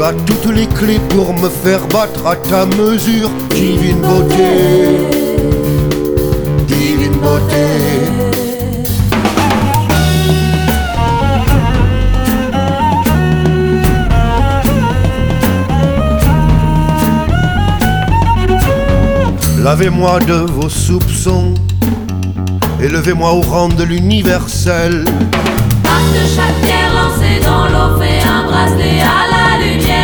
As toutes les clés pour me faire battre à ta mesure. Divine beauté, divine beauté. Lavez-moi de vos soupçons, élevez-moi au rang de l'universel. Parce que chaque pierre lancée dans l'eau fait un bracelet à la